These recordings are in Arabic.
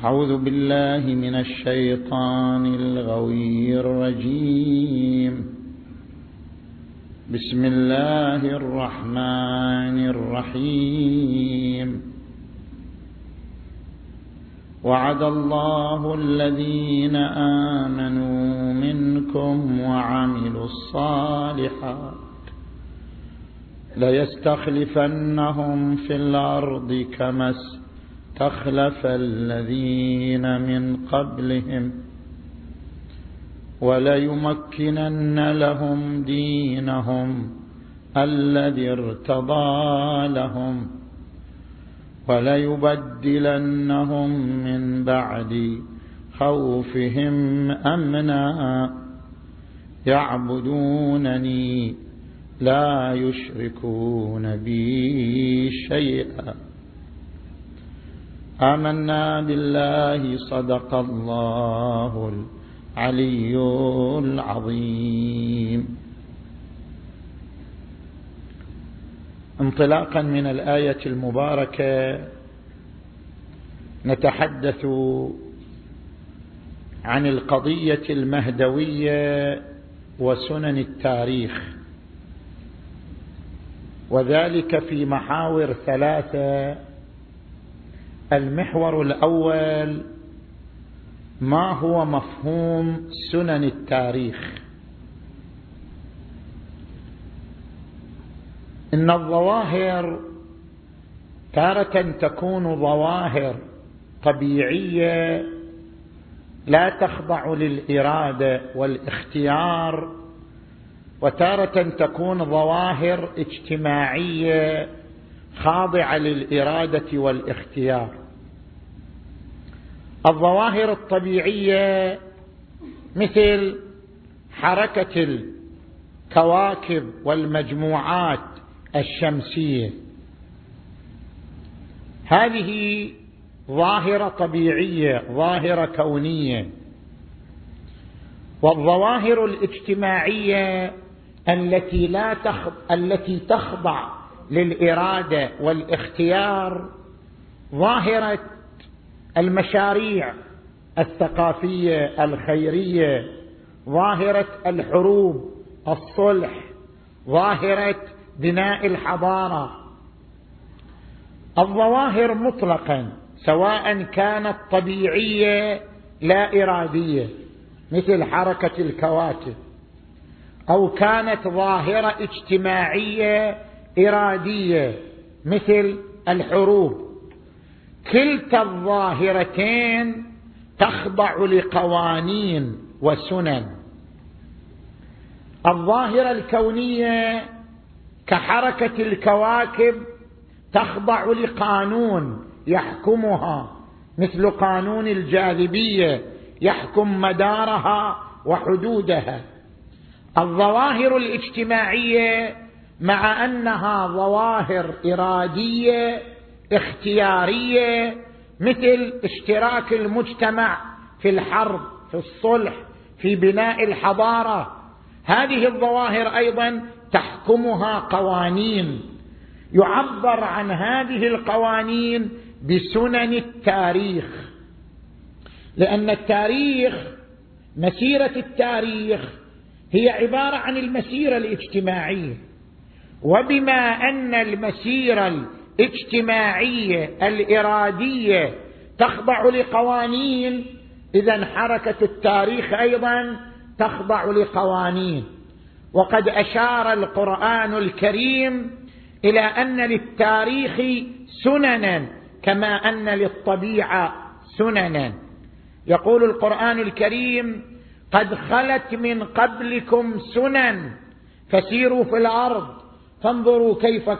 أعوذ بالله من الشيطان الغوي الرجيم. بسم الله الرحمن الرحيم. وعد الله الذين آمنوا منكم وعملوا الصالحات ليستخلفنهم في الأرض كما استخلف الذين من قبلهم وليمكنن لهم دينهم الذي ارتضى لهم وليبدلنهم من بعد خوفهم أمنا يعبدونني لا يشركون بي شيئا آمنا بالله صدق الله العلي العظيم. انطلاقا من الآية المباركة نتحدث عن القضية المهدوية وسنن التاريخ، وذلك في محاور ثلاثة. المحور الأول: ما هو مفهوم سنن التاريخ؟ إن الظواهر تارة تكون ظواهر طبيعية لا تخضع للإرادة والاختيار، وتارة تكون ظواهر اجتماعية خاضعة للإرادة والاختيار. الظواهر الطبيعية مثل حركة الكواكب والمجموعات الشمسية، هذه ظاهرة طبيعية، ظاهرة كونية. والظواهر الاجتماعية التي تخضع للإرادة والاختيار: ظاهرة المشاريع الثقافية الخيرية، ظاهرة الحروب، الصلح، ظاهرة بناء الحضارة. الظواهر مطلقا سواء كانت طبيعية لا إرادية مثل حركة الكواكب، أو كانت ظاهرة اجتماعية إرادية مثل الحروب، كلتا الظاهرتين تخضع لقوانين وسنن. الظاهرة الكونية كحركة الكواكب تخضع لقانون يحكمها مثل قانون الجاذبية يحكم مدارها وحدودها. الظواهر الاجتماعية مع أنها ظواهر إرادية اختيارية مثل اشتراك المجتمع في الحرب، في الصلح، في بناء الحضارة، هذه الظواهر أيضا تحكمها قوانين، يعبر عن هذه القوانين بسنن التاريخ. لأن التاريخ، مسيرة التاريخ هي عبارة عن المسيرة الاجتماعية، وبما أن المسيرة الاجتماعية الإرادية تخضع لقوانين، إذن حركة التاريخ أيضا تخضع لقوانين. وقد أشار القرآن الكريم إلى أن للتاريخ سننا كما أن للطبيعة سننا. يقول القرآن الكريم: قد خلت من قبلكم سنن فسيروا في الأرض فانظروا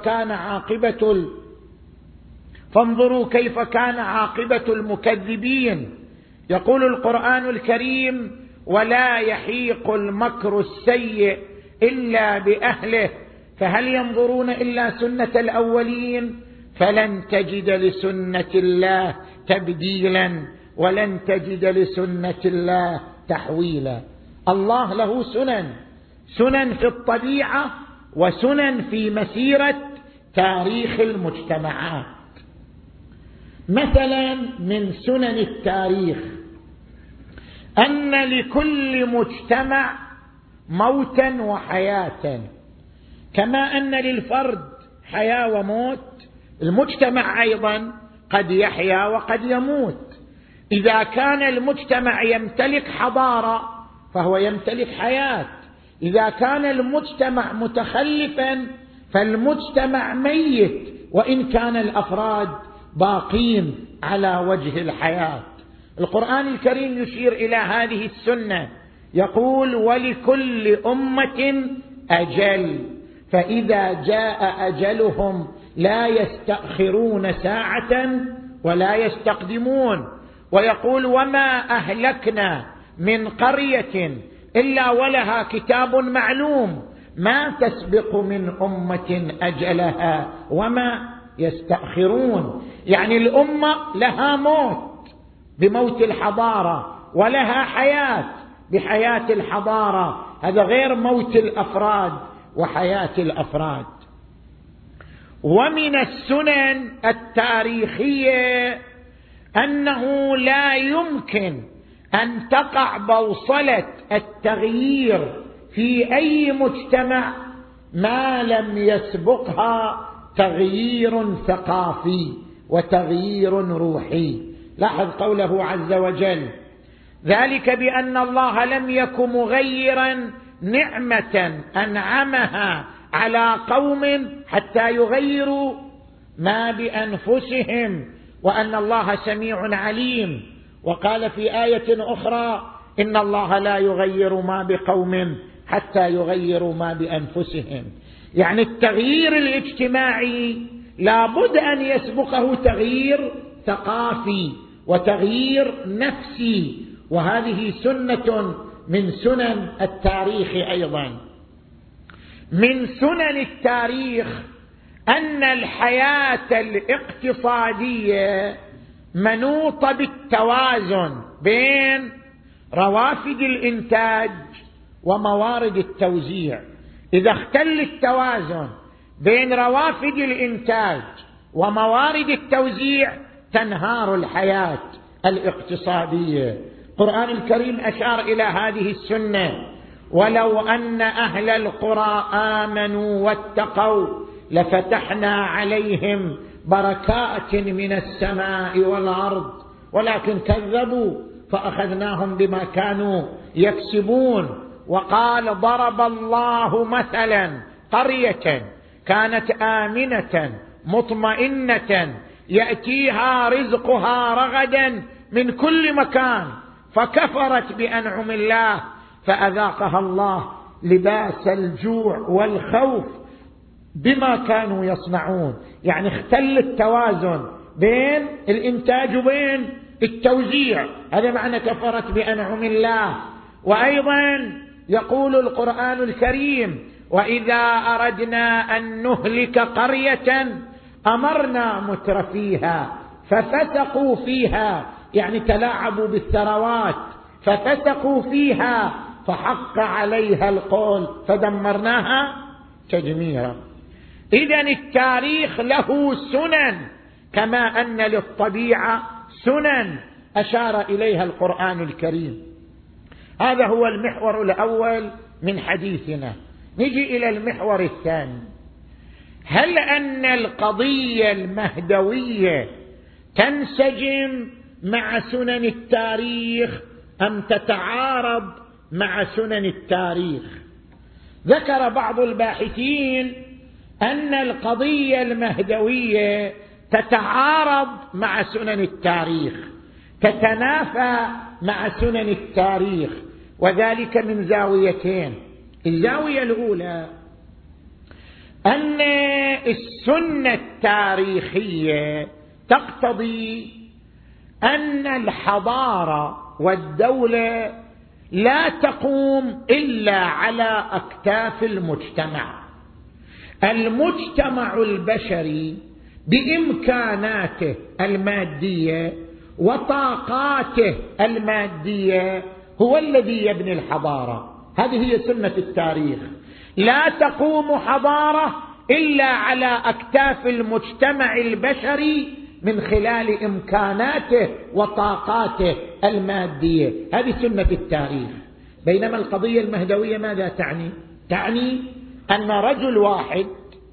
كيف كان عاقبة المكذبين. يقول القرآن الكريم: ولا يحيق المكر السيء إلا بأهله فهل ينظرون إلا سنة الأولين فلن تجد لسنة الله تبديلا ولن تجد لسنة الله تحويلا. الله له سنن في الطبيعة وسنن في مسيرة تاريخ المجتمعات. مثلا من سنن التاريخ أن لكل مجتمع موتا وحياة، كما أن للفرد حياة وموت، المجتمع أيضا قد يحيا وقد يموت. إذا كان المجتمع يمتلك حضارة فهو يمتلك حياة، إذا كان المجتمع متخلفا فالمجتمع ميت وإن كان الأفراد باقين على وجه الحياة. القرآن الكريم يشير إلى هذه السنة، يقول: ولكل أمة أجل فإذا جاء أجلهم لا يستأخرون ساعة ولا يستقدمون. ويقول: وما أهلكنا من قرية إلا ولها كتاب معلوم ما تسبق من أمة أجلها وما يستأخرون. يعني الأمة لها موت بموت الحضارة، ولها حياة بحياة الحضارة، هذا غير موت الأفراد وحياة الأفراد. ومن السنن التاريخية أنه لا يمكن أن تقع بوصلة التغيير في أي مجتمع ما لم يسبقها تغيير ثقافي وتغيير روحي. لاحظ قوله عز وجل: ذلك بأن الله لم يك مغيرا نعمة أنعمها على قوم حتى يغيروا ما بأنفسهم وأن الله سميع عليم. وقال في آية أخرى: إن الله لا يغير ما بقوم حتى يغيروا ما بأنفسهم. يعني التغيير الاجتماعي لابد أن يسبقه تغيير ثقافي وتغيير نفسي، وهذه سنة من سنن التاريخ. أيضا من سنن التاريخ أن الحياة الاقتصادية منوطة بالتوازن بين روافد الإنتاج وموارد التوزيع. إذا اختل التوازن بين روافد الإنتاج وموارد التوزيع تنهار الحياة الاقتصادية. القرآن الكريم أشار إلى هذه السنة: ولو أن أهل القرى آمنوا واتقوا لفتحنا عليهم بركات من السماء والأرض ولكن كذبوا فأخذناهم بما كانوا يكسبون. وقال: ضرب الله مثلا قرية كانت آمنة مطمئنة يأتيها رزقها رغدا من كل مكان فكفرت بأنعم الله فأذاقها الله لباس الجوع والخوف بما كانوا يصنعون. يعني اختل التوازن بين الإنتاج وبين التوزيع، هذا معنى كفرت بأنعم الله. وأيضا يقول القرآن الكريم: وإذا أردنا أن نهلك قرية أمرنا مترفيها ففسقوا فيها، يعني تلاعبوا بالثروات، ففسقوا فيها فحق عليها القول فدمرناها تدميرا. إذن التاريخ له سنن كما أن للطبيعة سنن أشار إليها القرآن الكريم. هذا هو المحور الأول من حديثنا. نجي إلى المحور الثاني: هل أن القضية المهدوية تنسجم مع سنن التاريخ أم تتعارض مع سنن التاريخ؟ ذكر بعض الباحثين أن القضية المهدوية تتعارض مع سنن التاريخ، تتنافى مع سنن التاريخ، وذلك من زاويتين. الزاوية الأولى أن السنة التاريخية تقتضي أن الحضارة والدولة لا تقوم إلا على أكتاف المجتمع. المجتمع البشري بإمكاناته المادية وطاقاته المادية هو الذي يبني الحضارة. هذه هي سنة التاريخ. لا تقوم حضارة إلا على أكتاف المجتمع البشري من خلال إمكاناته وطاقاته المادية. هذه سنة التاريخ. بينما القضية المهدوية ماذا تعني؟ تعني أن رجل واحد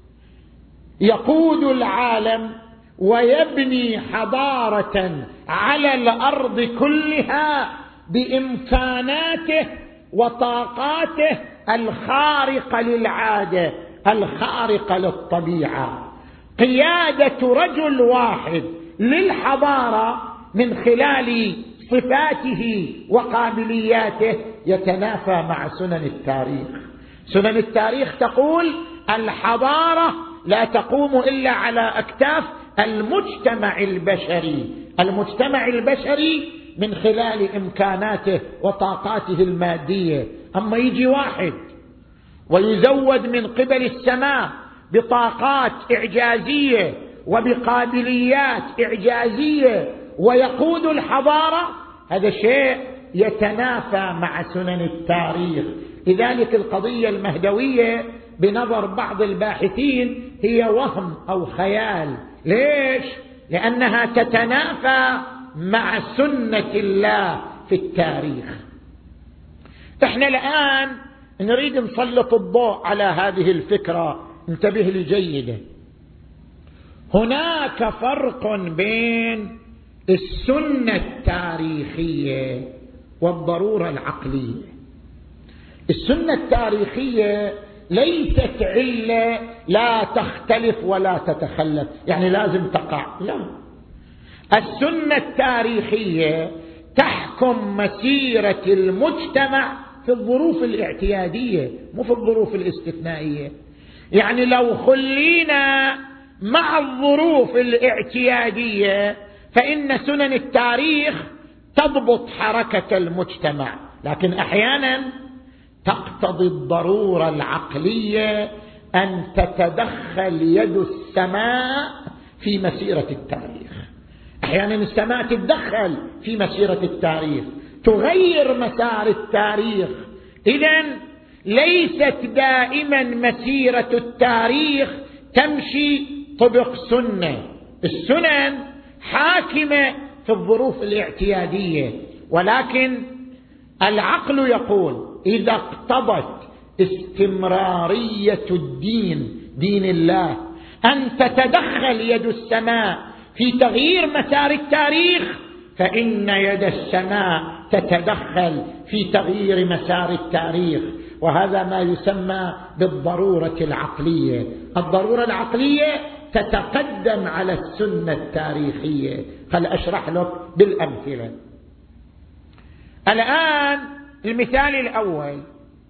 يقود العالم ويبني حضارة على الأرض كلها بإمكاناته وطاقاته الخارقة للعادة الخارقة للطبيعة. قيادة رجل واحد للحضارة من خلال صفاته وقابلياته يتنافى مع سنن التاريخ. سنن التاريخ تقول الحضارة لا تقوم إلا على أكتاف المجتمع البشري. المجتمع البشري من خلال إمكاناته وطاقاته المادية. أما يجي واحد ويزود من قبل السماء بطاقات إعجازية وبقابليات إعجازية ويقود الحضارة، هذا شيء يتنافى مع سنن التاريخ. لذلك القضية المهدوية بنظر بعض الباحثين هي وهم أو خيال. ليش؟ لأنها تتنافى مع سنة الله في التاريخ. احنا الآن نريد نسلط الضوء على هذه الفكرة. انتبه لي جيدا. هناك فرق بين السنة التاريخية والضرورة العقلية. السنة التاريخية ليست علة لا تختلف ولا تتخلف، يعني لازم تقع، لا. السنة التاريخية تحكم مسيرة المجتمع في الظروف الاعتيادية مو في الظروف الاستثنائية. يعني لو خلينا مع الظروف الاعتيادية فإن سنن التاريخ تضبط حركة المجتمع، لكن أحيانا تقتضي الضرورة العقلية أن تتدخل يد السماء في مسيرة التاريخ. أحيانا السماء تتدخل في مسيرة التاريخ تغير مسار التاريخ. إذن ليست دائما مسيرة التاريخ تمشي طبق سنة. السنن حاكمة في الظروف الاعتيادية، ولكن العقل يقول إذا اقتضت استمرارية الدين، دين الله، أن تتدخل يد السماء في تغيير مسار التاريخ، فإن يد السماء تتدخل في تغيير مسار التاريخ. وهذا ما يسمى بالضرورة العقلية. الضرورة العقلية تتقدم على السنة التاريخية. خل أشرح لك بالأمثلة. الآن المثال الأول،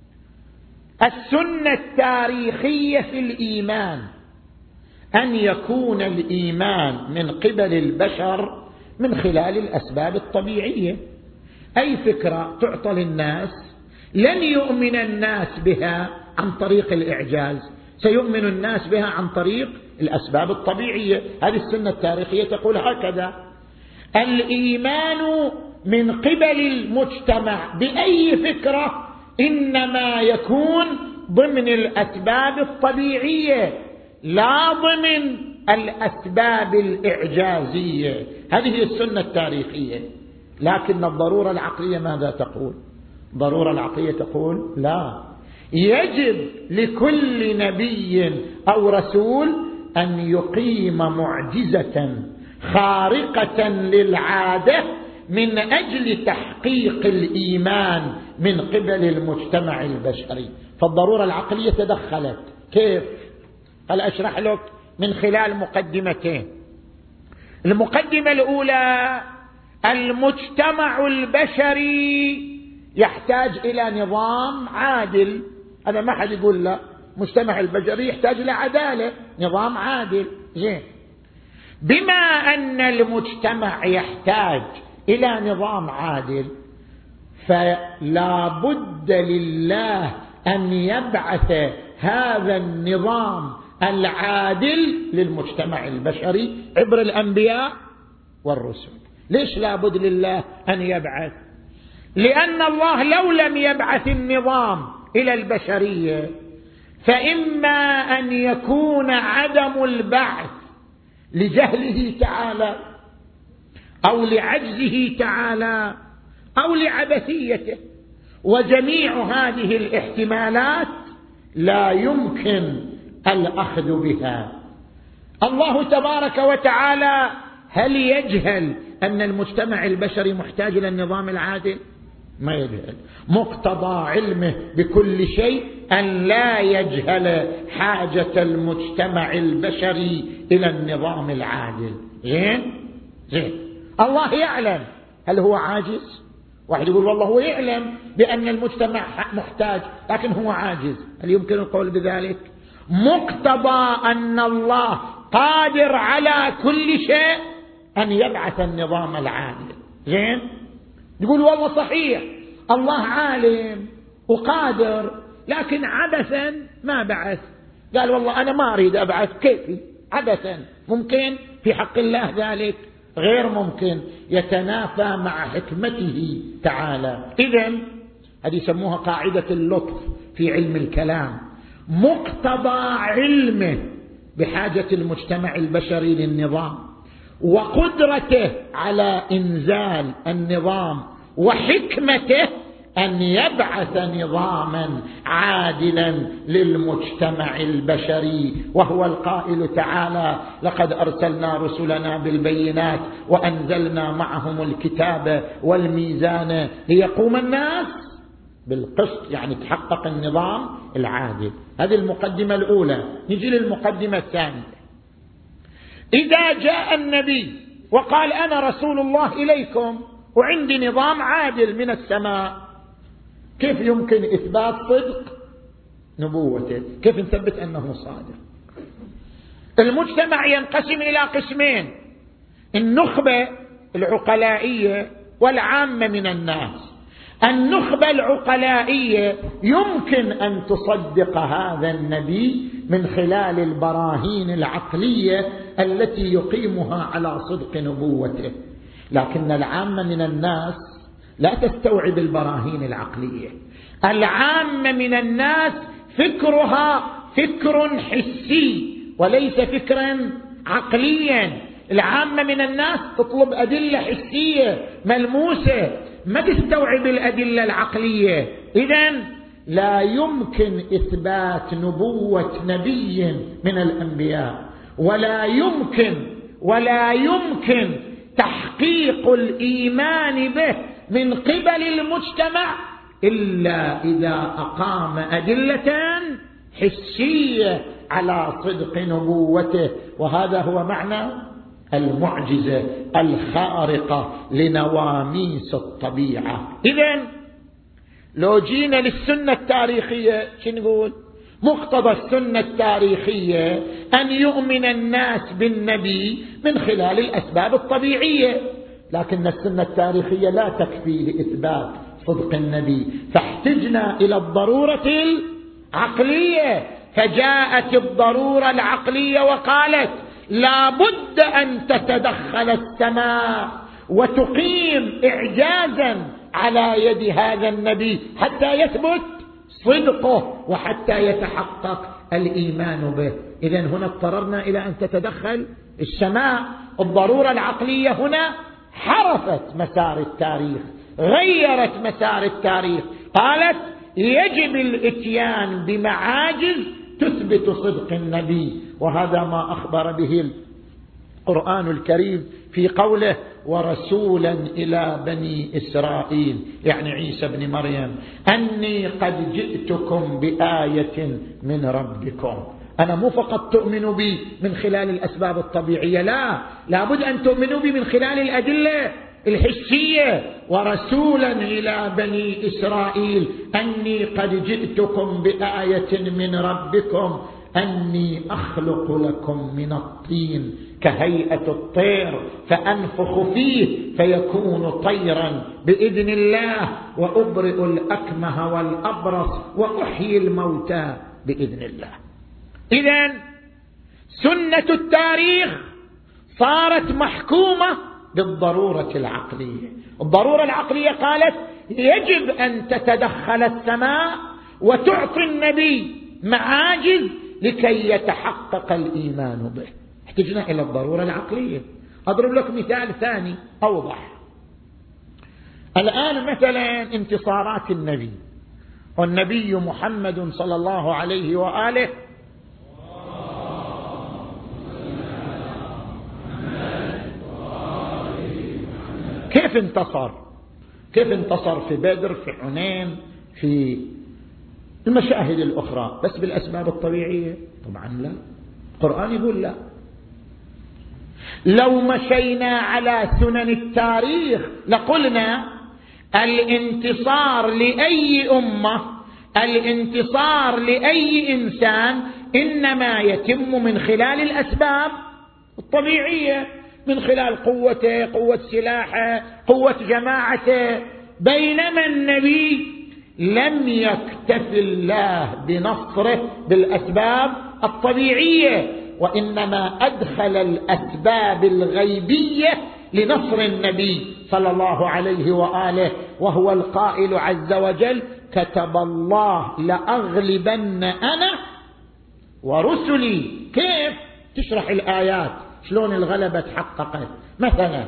السنة التاريخية في الإيمان أن يكون الإيمان من قبل البشر من خلال الأسباب الطبيعية. أي فكرة تعطى للناس لن يؤمن الناس بها عن طريق الإعجاز، سيؤمن الناس بها عن طريق الأسباب الطبيعية. هذه السنة التاريخية تقول هكذا. الإيمان من قبل المجتمع بأي فكرة إنما يكون ضمن الأسباب الطبيعية لا ضمن الأسباب الإعجازية. هذه السنة التاريخية. لكن الضرورة العقلية ماذا تقول؟ الضرورة العقلية تقول لا، يجب لكل نبي أو رسول أن يقيم معجزة خارقة للعادة من أجل تحقيق الإيمان من قبل المجتمع البشري. فالضرورة العقلية تدخلت. كيف؟ هل أشرح لك من خلال مقدمتين. المقدمة الأولى، المجتمع البشري يحتاج إلى نظام عادل. هذا ما حد يقول لا، مجتمع البشري يحتاج إلى عدالة، نظام عادل. زين، بما أن المجتمع يحتاج إلى نظام عادل فلا بد لله أن يبعث هذا النظام العادل للمجتمع البشري عبر الأنبياء والرسل. ليش لا بد لله أن يبعث؟ لأن الله لو لم يبعث النظام إلى البشرية فإما أن يكون عدم البعث لجهله تعالى أو لعجزه تعالى أو لعبثيته، وجميع هذه الاحتمالات لا يمكن الأخذ بها. الله تبارك وتعالى هل يجهل أن المجتمع البشري محتاج إلى النظام العادل؟ ما يجهل. مقتضى علمه بكل شيء أن لا يجهل حاجة المجتمع البشري إلى النظام العادل. زين. الله يعلم. هل هو عاجز؟ واحد يقول والله هو يعلم بأن المجتمع محتاج لكن هو عاجز، هل يمكن القول بذلك؟ مقتضى أن الله قادر على كل شيء أن يبعث النظام العادل. زين. يقول والله صحيح الله عالم وقادر لكن عبثا ما بعث. قال والله أنا ما أريد أبعث، كيفي عبثا. ممكن في حق الله ذلك؟ غير ممكن، يتنافى مع حكمته تعالى. إذن هذه يسموها قاعدة اللطف في علم الكلام. مقتضى علمه بحاجة المجتمع البشري للنظام وقدرته على إنزال النظام وحكمته أن يبعث نظاما عادلا للمجتمع البشري، وهو القائل تعالى: لقد أرسلنا رسلنا بالبينات وأنزلنا معهم الكتاب والميزان ليقوم الناس بالقسط، يعني تحقق النظام العادل. هذه المقدمة الأولى. نجي للمقدمة الثانية. إذا جاء النبي وقال أنا رسول الله إليكم وعندي نظام عادل من السماء، كيف يمكن إثبات صدق نبوته؟ كيف نثبت أنه صادق؟ المجتمع ينقسم إلى قسمين: النخبة العقلائية والعامة من الناس. النخبة العقلائية يمكن أن تصدق هذا النبي من خلال البراهين العقلية التي يقيمها على صدق نبوته، لكن العامة من الناس لا تستوعب البراهين العقلية. العامة من الناس فكرها فكر حسي وليس فكرا عقليا. العامة من الناس تطلب أدلة حسية ملموسة، ما تستوعب الأدلة العقلية. إذن لا يمكن إثبات نبوة نبي من الأنبياء، ولا يمكن تحقيق الإيمان به من قبل المجتمع إلا إذا أقام أدلة حسية على صدق نبوته. وهذا هو معنى المعجزة الخارقة لنواميس الطبيعة. إذن لو جينا للسنة التاريخية شو نقول؟ مقتضى السنة التاريخية أن يؤمن الناس بالنبي من خلال الأسباب الطبيعية، لكن السنة التاريخية لا تكفي لإثبات صدق النبي، فاحتجنا إلى الضرورة العقلية. فجاءت الضرورة العقلية وقالت: لا بد أن تتدخل السماء وتقيم إعجازا على يد هذا النبي حتى يثبت صدقه وحتى يتحقق الإيمان به. إذن هنا اضطررنا إلى أن تتدخل السماء. الضرورة العقلية هنا حرفت مسار التاريخ، غيرت مسار التاريخ، قالت يجب الإتيان بمعاجز تثبت صدق النبي. وهذا ما أخبر به القرآن الكريم في قوله: ورسولا إلى بني إسرائيل، يعني عيسى بن مريم، أني قد جئتكم بآية من ربكم. أنا مو فقط تؤمنوا بي من خلال الأسباب الطبيعية، لا بد أن تؤمنوا بي من خلال الأدلة الحسية. ورسولا إلى بني إسرائيل أني قد جئتكم بآية من ربكم أني أخلق لكم من الطين كهيئة الطير فأنفخ فيه فيكون طيرا بإذن الله وأبرئ الأكمه والأبرص وأحيي الموتى بإذن الله. إذن سنة التاريخ صارت محكومة بالضرورة العقلية. الضرورة العقلية قالت يجب أن تتدخل السماء وتعطي النبي معاجز لكي يتحقق الإيمان به. احتجنا إلى الضرورة العقلية. أضرب لك مثال ثاني أوضح. الآن مثلا انتصارات النبي، والنبي محمد صلى الله عليه وآله كيف انتصر؟ كيف انتصر في بدر، في حنين، في المشاهد الأخرى؟ بس بالأسباب الطبيعية؟ طبعا لا. القرآن يقول لا. لو مشينا على سنن التاريخ لقلنا الانتصار لأي أمة، الانتصار لأي إنسان إنما يتم من خلال الأسباب الطبيعية، من خلال قوته، قوة سلاحه، قوة جماعته. بينما النبي لم يكتف الله بنصره بالأسباب الطبيعية، وإنما أدخل الأسباب الغيبية لنصر النبي صلى الله عليه وآله، وهو القائل عز وجل: كتب الله لأغلبن أنا ورسلي. كيف تشرح الآيات شلون الغلبة تحققت؟ مثلا: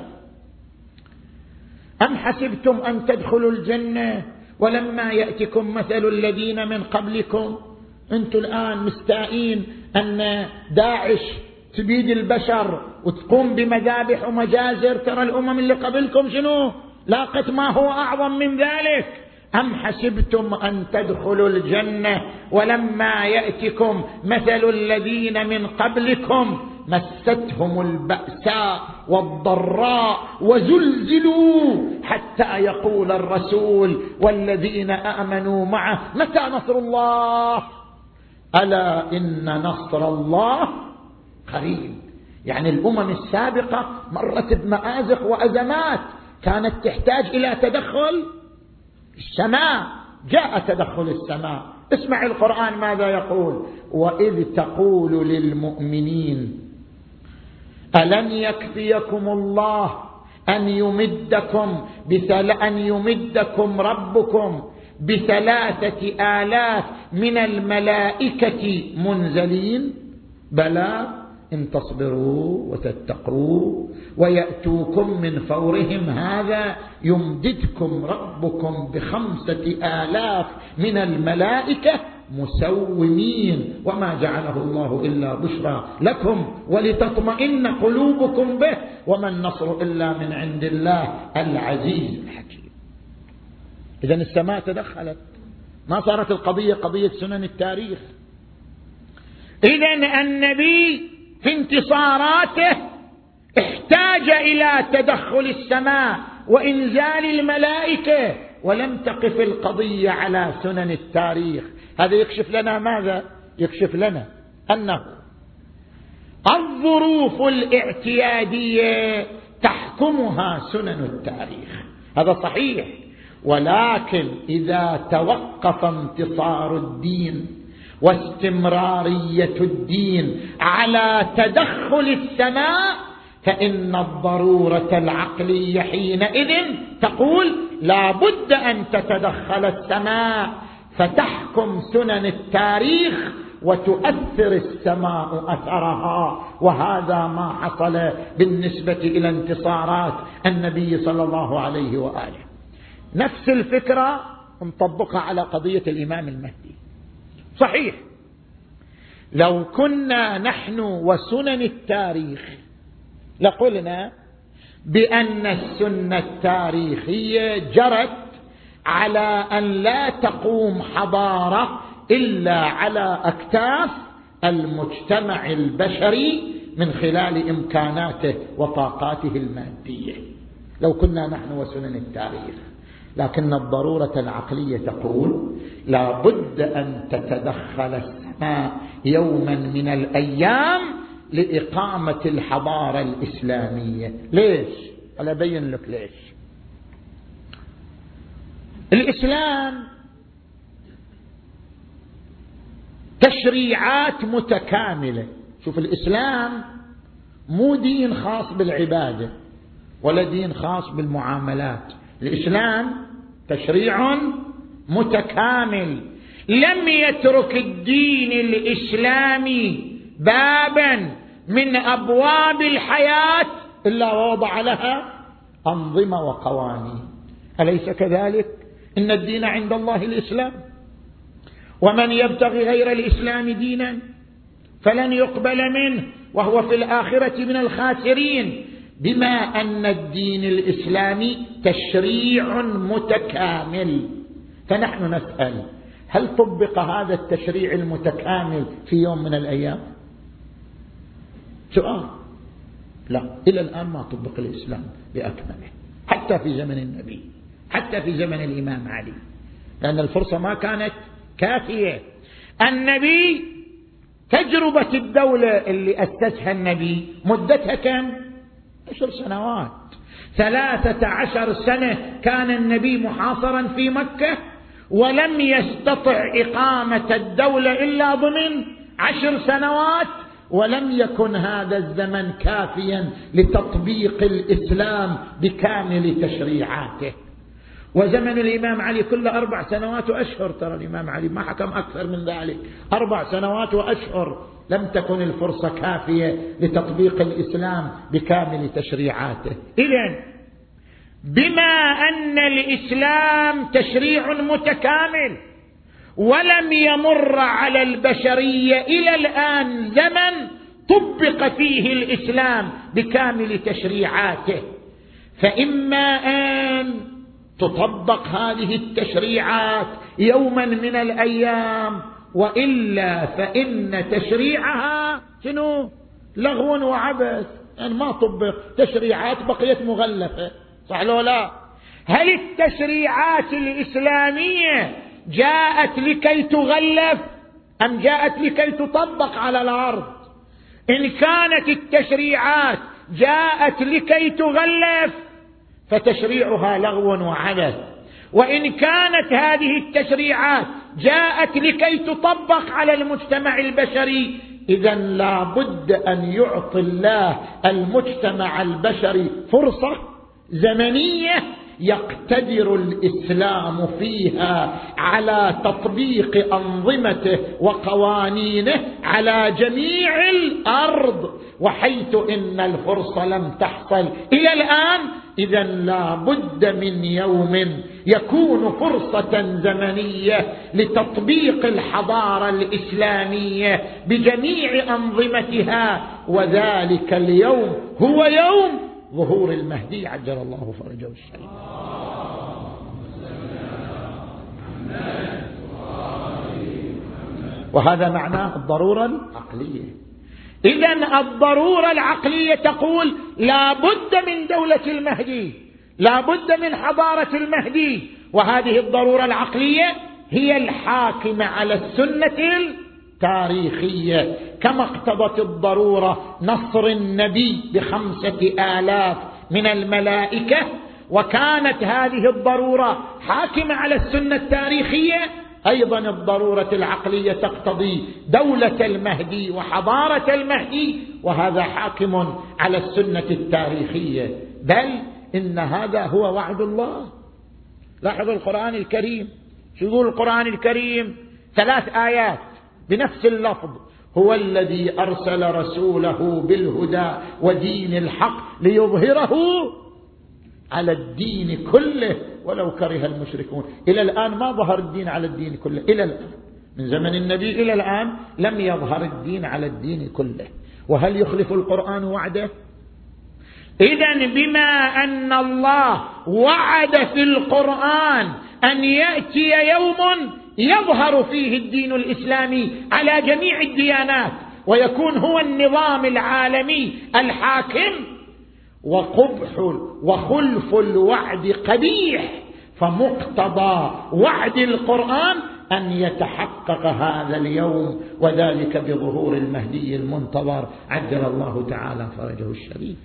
أم حسبتم أن تدخلوا الجنة ولما يأتكم مثل الذين من قبلكم. أنتم الآن مستائين أن داعش تبيد البشر وتقوم بمذابح ومجازر، ترى الأمم اللي قبلكم شنو لاقت ما هو أعظم من ذلك. أم حسبتم أن تدخلوا الجنة ولما يأتكم مثل الذين من قبلكم مستهم البأساء والضراء وزلزلوا حتى يقول الرسول والذين آمنوا معه متى نصر الله ألا إن نصر الله قريب. يعني الأمم السابقة مرت بمآزق وأزمات كانت تحتاج إلى تدخل السماء، جاء تدخل السماء. اسمع القرآن ماذا يقول: وإذ تقول للمؤمنين ألن يكفيكم الله أن يمدكم ربكم ب3,000 من الملائكة منزلين؟ بلى إن تصبروا وتتقوا ويأتوكم من فورهم هذا يمددكم ربكم ب5,000 من الملائكة مسومين وما جعله الله إلا بشرى لكم ولتطمئن قلوبكم به وما النصر إلا من عند الله العزيز الحكيم. إذن السماء تدخلت، ما صارت القضية قضية سنن التاريخ. إذن النبي في انتصاراته احتاج إلى تدخل السماء وإنزال الملائكة، ولم تقف القضية على سنن التاريخ. هذا يكشف لنا ماذا؟ يكشف لنا أنه الظروف الاعتيادية تحكمها سنن التاريخ، هذا صحيح. ولكن إذا توقف انتصار الدين واستمرارية الدين على تدخل السماء فإن الضرورة العقلية حينئذ تقول لا بد أن تتدخل السماء فتحكم سنن التاريخ وتؤثر السماء أثرها. وهذا ما حصل بالنسبة إلى انتصارات النبي صلى الله عليه وآله. نفس الفكرة نطبقها على قضية الإمام المهدي. صحيح لو كنا نحن وسنن التاريخ لقلنا بأن السنة التاريخية جرت على أن لا تقوم حضارة إلا على أكتاف المجتمع البشري من خلال إمكاناته وطاقاته المادية، لو كنا نحن وسنن التاريخ. لكن الضرورة العقلية تقول لا بد أن تتدخل السماء يوما من الأيام لإقامة الحضارة الإسلامية. ليش؟ أنا أبين لك ليش. الإسلام تشريعات متكاملة. شوف، الإسلام مو دين خاص بالعبادة ولا دين خاص بالمعاملات، الإسلام تشريع متكامل. لم يترك الدين الإسلامي بابا من أبواب الحياة إلا ووضع لها أنظمة وقوانين. أليس كذلك؟ إن الدين عند الله الإسلام، ومن يبتغي غير الإسلام دينا فلن يقبل منه وهو في الآخرة من الخاسرين. بما أن الدين الإسلامي تشريع متكامل، فنحن نسأل: هل طبق هذا التشريع المتكامل في يوم من الأيام؟ سؤال. لا، إلى الآن ما طبق الإسلام بأكمله، حتى في زمن النبي، حتى في زمن الإمام علي، لأن الفرصة ما كانت كافية. النبي تجربة الدولة اللي أسسها النبي مدتها كم؟ 10 سنوات. 13 سنة كان النبي محاصرا في مكة، ولم يستطع إقامة الدولة إلا ضمن 10 سنوات، ولم يكن هذا الزمن كافيا لتطبيق الإسلام بكامل تشريعاته. وزمن الإمام علي كله 4 سنوات وأشهر، ترى الإمام علي ما حكم أكثر من ذلك، 4 سنوات وأشهر. لم تكن الفرصة كافية لتطبيق الإسلام بكامل تشريعاته. إذن بما أن الإسلام تشريع متكامل ولم يمر على البشرية إلى الآن زمن طبق فيه الإسلام بكامل تشريعاته، فإما أن تطبق هذه التشريعات يوما من الأيام، وإلا فإن تشريعها شنو؟ لغو وعبث، يعني ما طبق تشريعات، بقيت مغلفة، صح لو لا؟ هل التشريعات الإسلامية جاءت لكي تغلف أم جاءت لكي تطبق على الأرض؟ إن كانت التشريعات جاءت لكي تغلف فتشريعها لغو وعبث، وإن كانت هذه التشريعات جاءت لكي تطبق على المجتمع البشري، إذن لا بد أن يعطي الله المجتمع البشري فرصة زمنية يقتدر الإسلام فيها على تطبيق أنظمته وقوانينه على جميع الأرض. وحيث إن الفرصة لم تحصل إلى الآن، إذن لا بد من يوم يكون فرصة زمنية لتطبيق الحضارة الإسلامية بجميع أنظمتها، وذلك اليوم هو يوم ظهور المهدي عجل الله فرجه الشريف. وهذا معناه الضرورة العقلية. إذن الضرورة العقلية تقول لا بد من دولة المهدي، لا بد من حضارة المهدي، وهذه الضرورة العقلية هي الحاكمة على السنة التاريخية، كما اقتضت الضرورة نصر النبي ب5,000 من الملائكة، وكانت هذه الضرورة حاكمة على السنة التاريخية. أيضا الضرورة العقلية تقتضي دولة المهدي وحضارة المهدي، وهذا حاكم على السنة التاريخية. بل إن هذا هو وعد الله. لاحظوا القرآن الكريم شو يقول القرآن الكريم؟ 3 آيات بنفس اللفظ: هو الذي أرسل رسوله بالهدى ودين الحق ليظهره على الدين كله ولو كره المشركون. إلى الآن ما ظهر الدين على الدين كله، إلى الآن من زمن النبي إلى الآن لم يظهر الدين على الدين كله. وهل يخلف القرآن وعده؟ إذن بما أن الله وعد في القرآن أن يأتي يوم يظهر فيه الدين الإسلامي على جميع الديانات ويكون هو النظام العالمي الحاكم، وقبح وخلف الوعد قبيح، فمقتضى وعد القرآن أن يتحقق هذا اليوم، وذلك بظهور المهدي المنتظر عجل الله تعالى فرجه الشريف.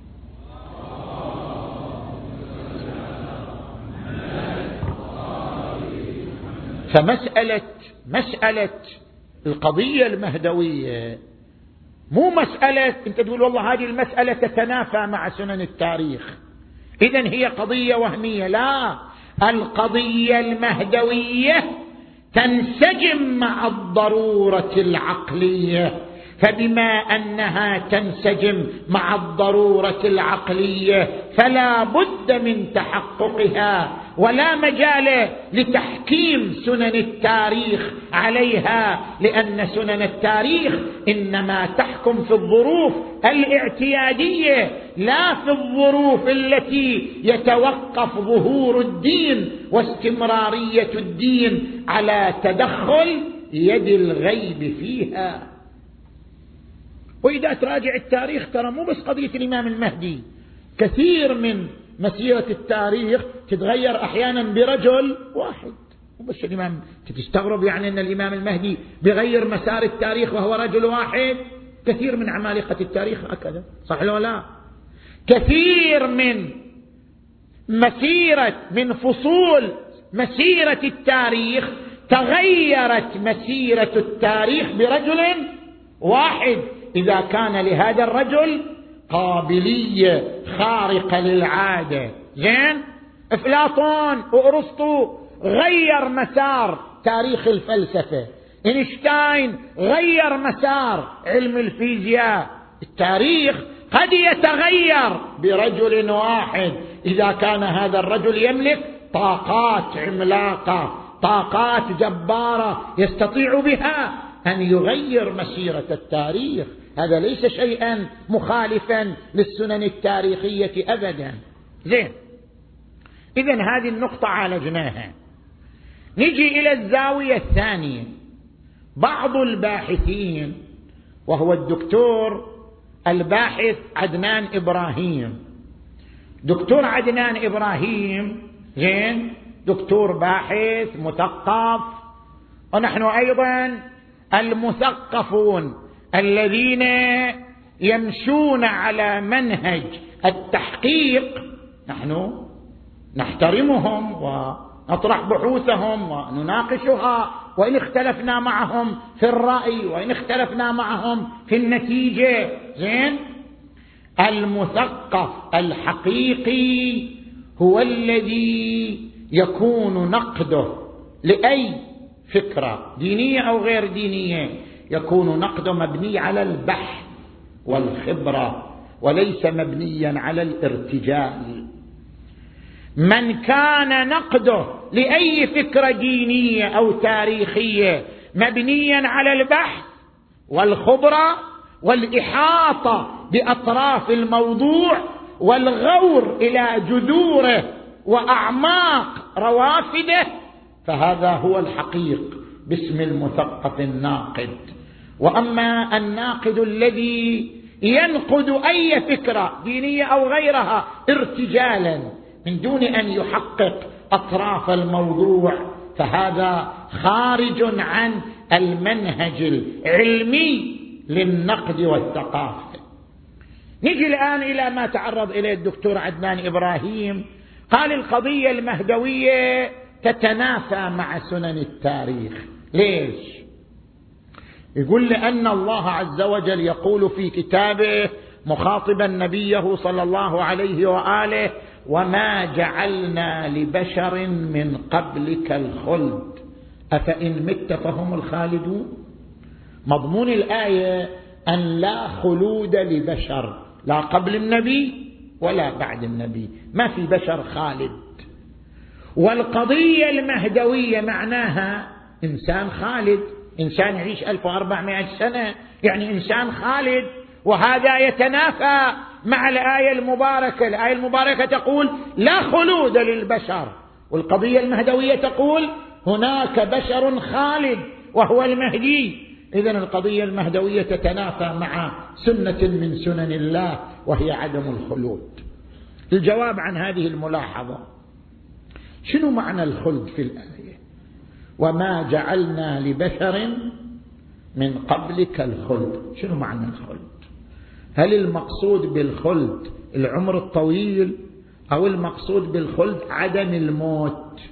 فمسألة القضية المهدوية مو مسألة أنت تقول والله هذه المسألة تتنافى مع سنن التاريخ إذن هي قضية وهمية. لا، القضية المهدوية تنسجم مع الضرورة العقلية، فبما أنها تنسجم مع الضرورة العقلية فلا بد من تحققها، ولا مجال لتحكيم سنن التاريخ عليها، لأن سنن التاريخ إنما تحكم في الظروف الاعتيادية لا في الظروف التي يتوقف ظهور الدين واستمرارية الدين على تدخل يد الغيب فيها. وإذا تراجع التاريخ ترى مو بس قضية الإمام المهدي، كثير من مسيرة التاريخ تتغير أحيانا برجل واحد. مو بس الإمام، تستغرب يعني أن الإمام المهدي بغير مسار التاريخ وهو رجل واحد؟ كثير من عمالقة التاريخ هكذا، صح ولا لا؟ كثير من فصول مسيرة التاريخ تغيرت مسيرة التاريخ برجل واحد، إذا كان لهذا الرجل قابلية خارقة للعادة. زين، أفلاطون وأرسطو غير مسار تاريخ الفلسفة، إينشتاين غير مسار علم الفيزياء. التاريخ قد يتغير برجل واحد إذا كان هذا الرجل يملك طاقات عملاقة، طاقات جبارة يستطيع بها أن يغير مسيرة التاريخ. هذا ليس شيئا مخالفا للسنن التاريخية أبدا. زين، إذن هذه النقطة عالجناها. نجي إلى الزاوية الثانية. بعض الباحثين، وهو الدكتور الباحث عدنان إبراهيم، دكتور عدنان إبراهيم زين دكتور باحث مثقف، ونحن أيضا المثقفون الذين يمشون على منهج التحقيق نحن نحترمهم ونطرح بحوثهم ونناقشها، وإن اختلفنا معهم في الرأي وإن اختلفنا معهم في النتيجة. زين، المثقف الحقيقي هو الذي يكون نقده لأي فكرة دينية أو غير دينية يكون نقده مبني على البحث والخبرة وليس مبنيا على الارتجال. من كان نقده لأي فكرة دينية أو تاريخية مبنيا على البحث والخبرة والإحاطة بأطراف الموضوع والغور إلى جذوره وأعماق روافده، فهذا هو الحقيق باسم المثقف الناقد. وأما الناقد الذي ينقد أي فكرة دينية أو غيرها ارتجالا من دون أن يحقق أطراف الموضوع، فهذا خارج عن المنهج العلمي للنقد والثقافة. نجي الآن إلى ما تعرض إليه الدكتور عدنان إبراهيم. قال القضية المهدوية تتنافى مع سنن التاريخ. ليش؟ يقول لأن الله عز وجل يقول في كتابه مخاطبا نبيه صلى الله عليه وآله: وما جعلنا لبشر من قبلك الخلد أفإن مت فهم الخالدون. مضمون الآية أن لا خلود لبشر، لا قبل النبي ولا بعد النبي، ما في بشر خالد. والقضية المهدوية معناها إنسان خالد، إنسان يعيش 1400 سنة، يعني إنسان خالد. وهذا يتنافى مع الآية المباركة. الآية المباركة تقول لا خلود للبشر، والقضية المهدوية تقول هناك بشر خالد وهو المهدي. إذن القضية المهدوية تتنافى مع سنة من سنن الله وهي عدم الخلود. الجواب عن هذه الملاحظة: شنو معنى الخلد في الآية؟ وما جعلنا لبشر من قبلك الخلد، شنو معنى الخلد؟ هل المقصود بالخلد العمر الطويل أو المقصود بالخلد عدم الموت؟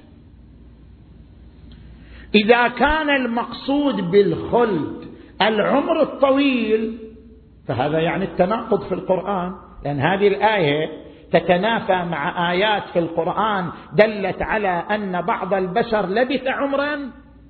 إذا كان المقصود بالخلد العمر الطويل فهذا يعني التناقض في القرآن، لأن هذه الآية تتنافى مع آيات في القرآن دلت على أن بعض البشر لبث عمرا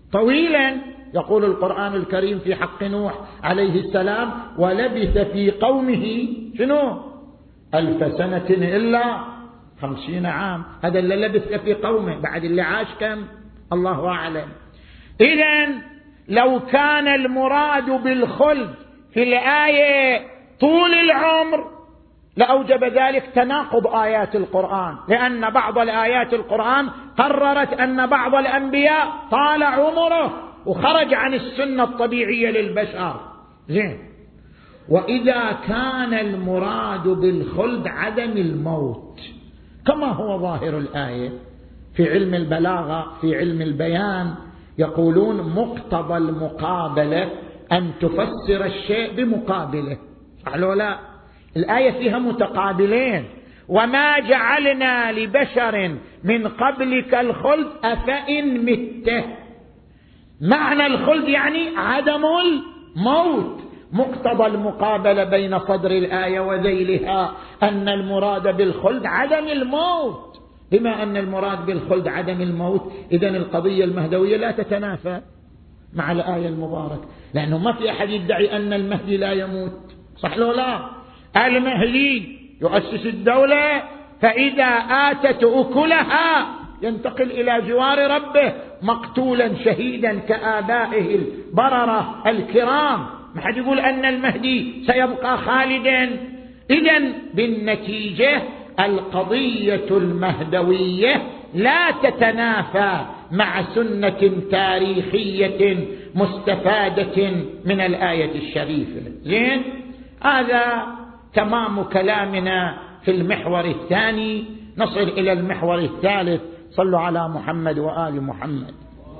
طويلا. يقول القرآن الكريم في حق نوح عليه السلام: ولبث في قومه شنو 1000 سنة إلا 50 عام. هذا اللي لبث في قومه، بعد اللي عاش كم الله أعلم. إذن لو كان المراد بالخلد في الآية طول العمر لأوجب ذلك تناقض آيات القرآن، لأن بعض الآيات القرآن قررت أن بعض الأنبياء طال عمره وخرج عن السنة الطبيعية للبشر. زين، وإذا كان المراد بالخلد عدم الموت كما هو ظاهر الآية، في علم البلاغة في علم البيان يقولون مقتضى المقابلة أن تفسر الشيء بمقابله، صح لو لا؟ الآية فيها متقابلين: وما جعلنا لبشر من قبلك الخلد أفإن مت. معنى الخلد يعني عدم الموت. مقتضى المقابلة بين صدر الآية وذيلها أن المراد بالخلد عدم الموت. بما أن المراد بالخلد عدم الموت، إذن القضية المهدوية لا تتنافى مع الآية المباركة، لأنه ما في أحد يدعي أن المهدي لا يموت، صح لو لا؟ المهدي يؤسس الدولة، فإذا آتت أكلها ينتقل إلى جوار ربه مقتولا شهيدا كآبائه البررة الكرام. ما حد يقول أن المهدي سيبقى خالدا. إذن بالنتيجة القضية المهدوية لا تتنافى مع سنة تاريخية مستفادة من الآية الشريفة. زين، هذا تمام كلامنا في المحور الثاني. نصل إلى المحور الثالث. صلوا على محمد وآل محمد.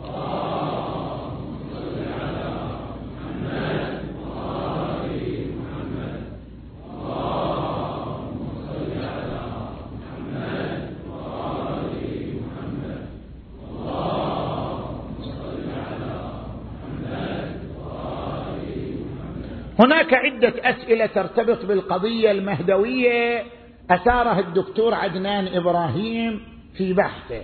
هناك عدة أسئلة ترتبط بالقضية المهدوية أثارها الدكتور عدنان إبراهيم في بحثه.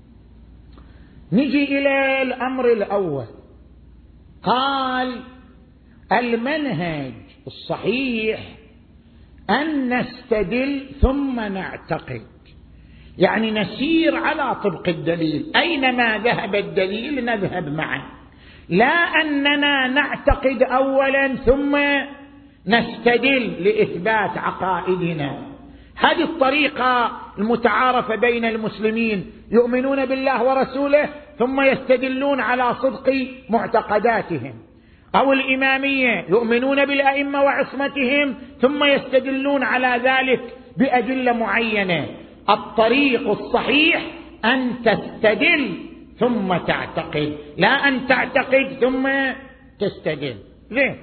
نجي إلى الأمر الأول. قال: المنهج الصحيح أن نستدل ثم نعتقد، يعني نسير على طبق الدليل، أينما ذهب الدليل نذهب معه، لا أننا نعتقد أولا ثم نستدل لإثبات عقائدنا. هذه الطريقة المتعارفة بين المسلمين، يؤمنون بالله ورسوله ثم يستدلون على صدق معتقداتهم، أو الإمامية يؤمنون بالأئمة وعصمتهم ثم يستدلون على ذلك بأدلة معينة. الطريق الصحيح أن تستدل ثم تعتقد، لا أن تعتقد ثم تستدل. ليه؟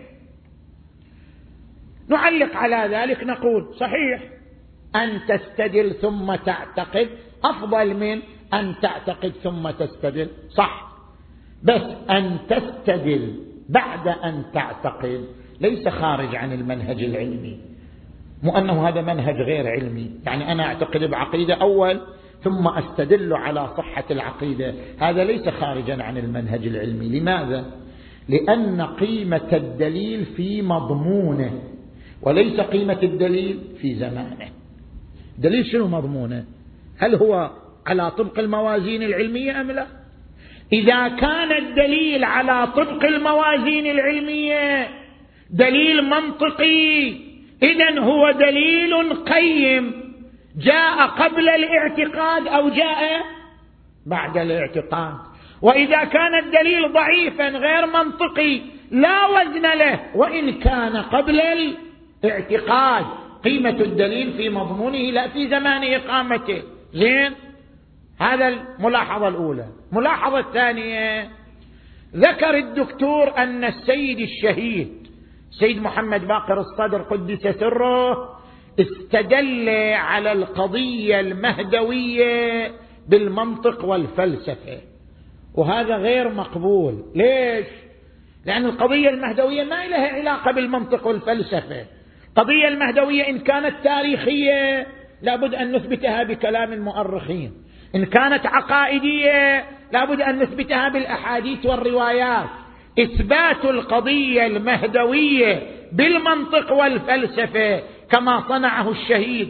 نعلق على ذلك نقول: صحيح أن تستدل ثم تعتقد أفضل من أن تعتقد ثم تستدل، صح، بس أن تستدل بعد أن تعتقد ليس خارج عن المنهج العلمي. مو أنه هذا منهج غير علمي، يعني أنا أعتقد بعقيدة أول ثم أستدل على صحة العقيدة، هذا ليس خارجا عن المنهج العلمي. لماذا؟ لأن قيمة الدليل في مضمونه وليس قيمة الدليل في زمانه. دليل شنو مضمونه؟ هل هو على طبق الموازين العلمية أم لا؟ إذا كان الدليل على طبق الموازين العلمية دليل منطقي، إذن هو دليل قيم، جاء قبل الاعتقاد أو جاء بعد الاعتقاد. وإذا كان الدليل ضعيفا غير منطقي لا وزن له وإن كان قبل الاعتقاد، قيمة الدليل في مضمونه لا في زمان إقامته. زين، هذا الملاحظة الأولى. ملاحظة الثانية، ذكر الدكتور أن السيد الشهيد سيد محمد باقر الصدر قدس سره استدل على القضية المهدوية بالمنطق والفلسفة، وهذا غير مقبول. ليش؟ لأن القضية المهدوية ما لها علاقة بالمنطق والفلسفة. القضية المهدوية إن كانت تاريخية لابد أن نثبتها بكلام المؤرخين، إن كانت عقائدية لا بد أن نثبتها بالأحاديث والروايات. إثبات القضية المهدوية بالمنطق والفلسفة كما صنعه الشهيد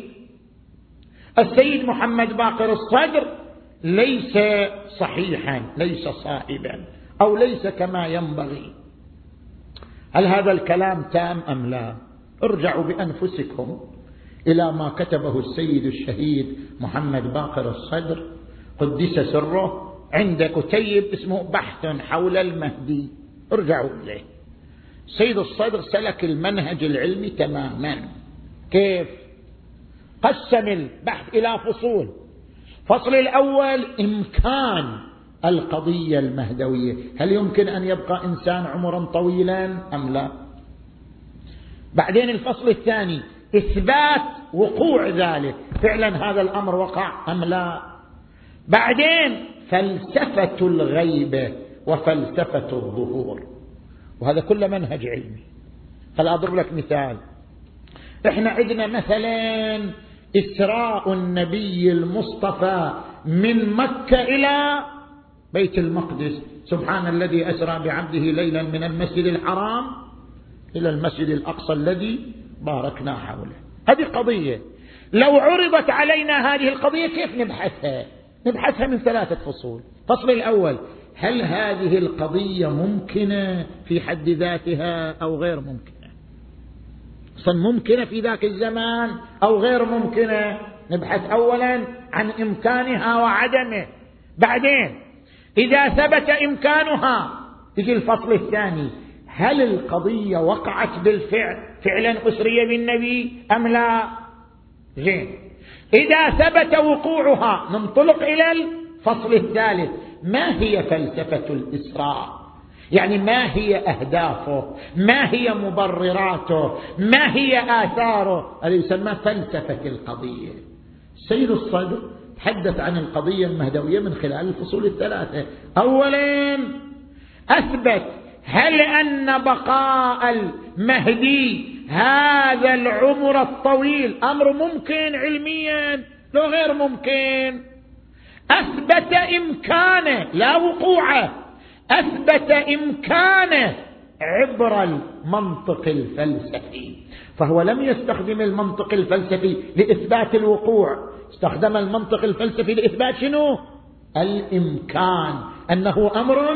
السيد محمد باقر الصدر ليس صحيحا، ليس صائبا، أو ليس كما ينبغي. هل هذا الكلام تام أم لا؟ ارجعوا بأنفسكم إلى ما كتبه السيد الشهيد محمد باقر الصدر قدس سره عند كتيب اسمه بحث حول المهدي، ارجعوا إليه. سيد الصدر سلك المنهج العلمي تماما. كيف؟ قسم البحث إلى فصول. فصل الأول إمكان القضية المهدوية، هل يمكن أن يبقى إنسان عمرا طويلا أم لا؟ بعدين الفصل الثاني إثبات وقوع ذلك، فعلا هذا الأمر وقع أم لا؟ بعدين فلسفة الغيبة وفلسفة الظهور، وهذا كله منهج علمي. خل أضرب لك مثال. احنا عندنا مثلا إسراء النبي المصطفى من مكة إلى بيت المقدس، سبحان الذي أسرى بعبده ليلا من المسجد الحرام إلى المسجد الأقصى الذي باركنا حوله. هذه قضية لو عرضت علينا هذه القضية كيف نبحثها؟ نبحثها من 3 فصول. فصل الأول: هل هذه القضية ممكنة في حد ذاتها أو غير ممكنة؟ أصلا ممكنة في ذاك الزمان أو غير ممكنة؟ نبحث أولا عن إمكانها وعدمه. بعدين إذا ثبت إمكانها يجي الفصل الثاني: هل القضية وقعت بالفعل، فعلا أسري بالنبي أم لا؟ زين، إذا ثبت وقوعها ننطلق إلى الفصل الثالث: ما هي فلسفة الإسراء؟ يعني ما هي أهدافه، ما هي مبرراته، ما هي آثاره؟ هذا يسمى فلسفة القضية. سيد الصدر تحدث عن القضية المهدوية من خلال الفصول الثلاثة. أولا أثبت هل أن بقاء المهدي هذا العمر الطويل أمر ممكن علميا لو غير ممكن. أثبت إمكانه لا وقوعه، أثبت إمكانه عبر المنطق الفلسفي. فهو لم يستخدم المنطق الفلسفي لإثبات الوقوع، استخدم المنطق الفلسفي لإثبات شنو؟ الإمكان، أنه أمر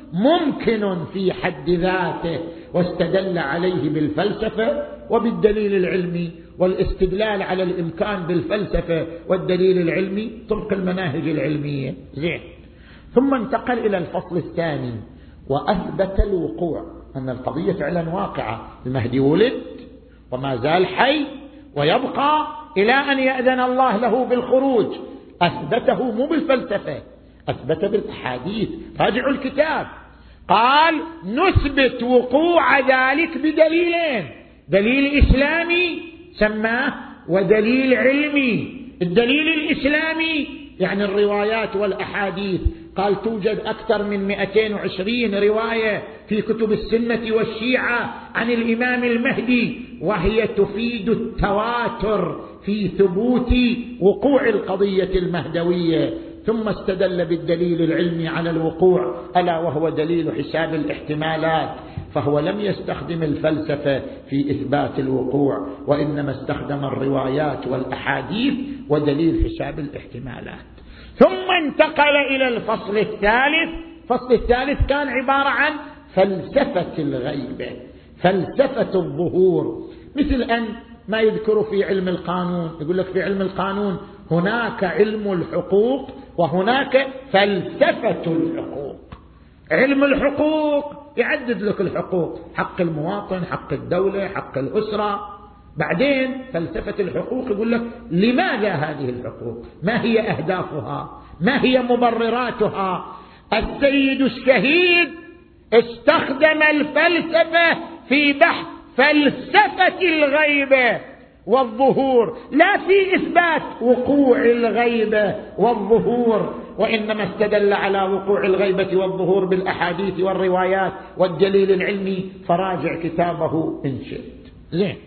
ممكن في حد ذاته، واستدل عليه بالفلسفة وبالدليل العلمي. والاستدلال على الإمكان بالفلسفة والدليل العلمي طبق المناهج العلمية. زين، ثم انتقل إلى الفصل الثاني وأثبت الوقوع، أن القضية فعلا واقعة. المهدي ولد وما زال حي ويبقى إلى أن يأذن الله له بالخروج. أثبته مو بالفلسفة، أثبت بالأحاديث. راجعوا الكتاب، قال نثبت وقوع ذلك بدليلين: دليل إسلامي سماه ودليل علمي. الدليل الإسلامي يعني الروايات والأحاديث. قال توجد أكثر من 220 رواية في كتب السنة والشيعة عن الإمام المهدي، وهي تفيد التواتر في ثبوت وقوع القضية المهدوية. ثم استدل بالدليل العلمي على الوقوع، ألا وهو دليل حساب الاحتمالات. فهو لم يستخدم الفلسفة في إثبات الوقوع، وإنما استخدم الروايات والأحاديث ودليل حساب الاحتمالات. ثم انتقل إلى الفصل الثالث. الفصل الثالث كان عبارة عن فلسفة الغيبة، فلسفة الظهور. مثل أن ما يذكر في علم القانون، يقول لك في علم القانون هناك علم الحقوق وهناك فلسفة الحقوق. علم الحقوق يعدد لك الحقوق: حق المواطن، حق الدولة، حق الأسرة. بعدين فلسفة الحقوق يقول لك لماذا هذه الحقوق، ما هي أهدافها، ما هي مبرراتها. السيد الشهيد استخدم الفلسفة في بحث فلسفة الغيبة والظهور، لا في إثبات وقوع الغيبة والظهور، وإنما استدل على وقوع الغيبة والظهور بالأحاديث والروايات والدليل العلمي. فراجع كتابه إن شئت. زين،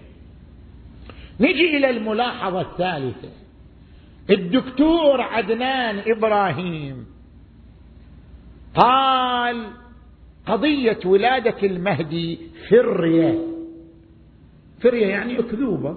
نجي إلى الملاحظة الثالثة. الدكتور عدنان إبراهيم قال قضية ولادة المهدي فرية يعني أكذوبة.